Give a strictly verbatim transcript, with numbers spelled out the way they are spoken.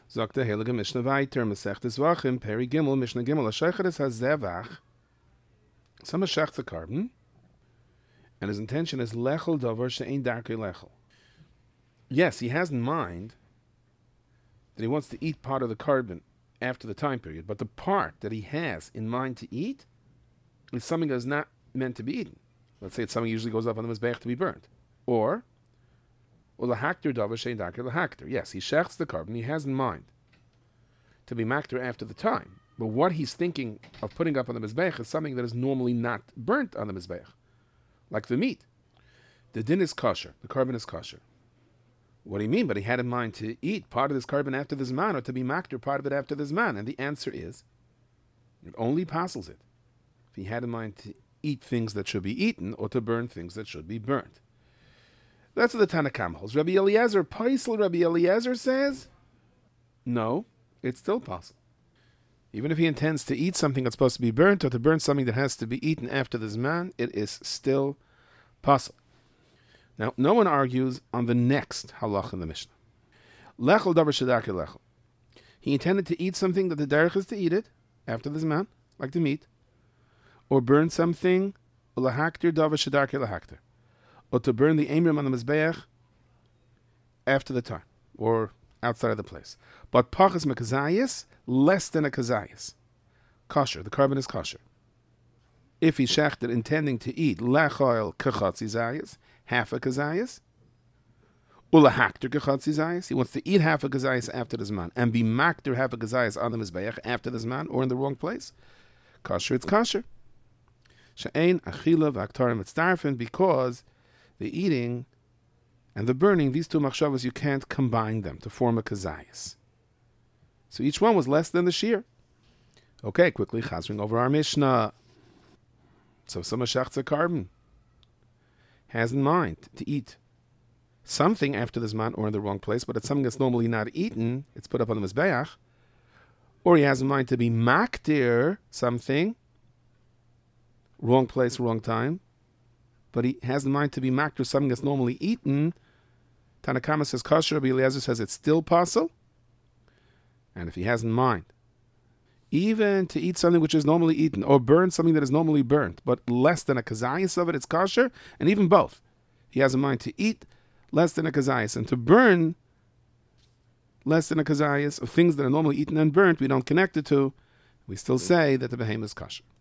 Sagt der Heilige Mishnah weiter, Masechtes Vachim, Peri Gimel, Mishnah Gimel, Hashecheres HaZevach. Someone shechts a carbon, and his intention is lechel davar she'ein darkei lechel. Yes, he has in mind that he wants to eat part of the carbon after the time period, but the part that he has in mind to eat is something that is not meant to be eaten. Let's say it's something that usually goes up on the mizbeach to be burnt. Or, or lahakter davar she'ein darkei lahakter. Yes, he shechts the carbon, he has in mind to be makter after the time. But what he's thinking of putting up on the mizbeach is something that is normally not burnt on the mizbeach, like the meat. The din is kosher, the carbon is kosher. What do you mean? But he had in mind to eat part of this carbon after the zman, or to be makter part of it after the zman. And the answer is, it only passes it if he had in mind to eat things that should be eaten, or to burn things that should be burnt. That's what the Tanna Kamma holds. Rabbi Eliezer, Paisel Rabbi Eliezer says, no, it's still possible. Even if he intends to eat something that's supposed to be burnt, or to burn something that has to be eaten after the zman, it is still possible. Now, no one argues on the next halach in the Mishnah. Lechel davar shedarkei lechel. He intended to eat something that the derech is to eat it after the zman, like the meat, or burn something lahakter davar shedarkei lahakter, or to burn the emrim on the mizbeach after the time, or outside of the place. But pachas mekazayis, less than a kazayis. Kosher, the carbon is kosher. If he shechted intending to eat lechoil kachatzi zayis, half a kazayis, ulahakter kachatzi zayis, he wants to eat half a kazayis after the zman, and be makter half a kazayis on the mizbeach after the zman, or in the wrong place. Kosher, it's kosher. She'ein achila v'aktarim etzdarfen, because the eating and the burning, these two machshavas, you can't combine them to form a kazayis. So each one was less than the shear. Okay, quickly chazring over our Mishnah. So some shechts a carbon has in mind to eat something after the zman or in the wrong place, but it's something that's normally not eaten, it's put up on the mizbeach. Or he has in mind to be maktir something, wrong place, wrong time, but he has in mind to be maktir something that's normally eaten. Tanna Kamma says kosher, Rabbi Eliezer says it's still possible. And if he has in mind even to eat something which is normally eaten, or burn something that is normally burnt, but less than a kazayis of it, it's kosher, and even both. He has in mind to eat less than a kazayis, and to burn less than a kazayis of things that are normally eaten and burnt, we don't connect it to, we still say that the behemoth is kosher.